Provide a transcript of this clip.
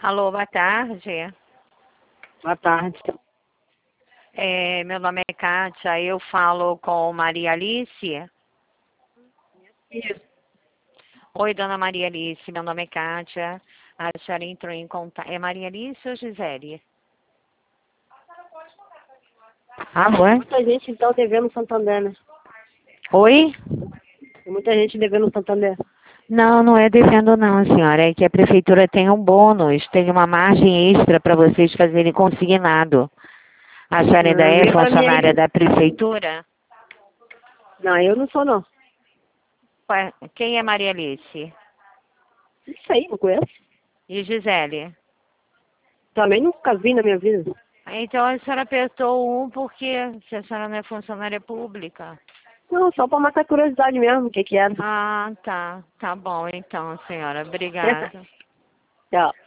Alô, boa tarde. Boa tarde. Meu nome é Kátia, eu falo com Maria Alice. Isso. Oi, dona Maria Alice, meu nome é Kátia. A senhora entrou em contato. É Maria Alice ou Gisele? Alô? Tem muita gente, então, devendo no Santander, né? Oi? Tem muita gente devendo no Santander. Não, não é devendo não, senhora. É que a prefeitura tem um bônus, tem uma margem extra para vocês fazerem consignado. A senhora ainda é Vê pra mim funcionária aí. da prefeitura? Não, eu não sou, não. Ué, quem é Maria Alice? Não sei, não conheço. E Gisele? Também nunca vi na minha vida. Então a senhora apertou um porque se a senhora não é funcionária pública. Não, só pra matar curiosidade mesmo, o que que era. Ah, tá. Tá bom então, senhora. Obrigada. Tchau.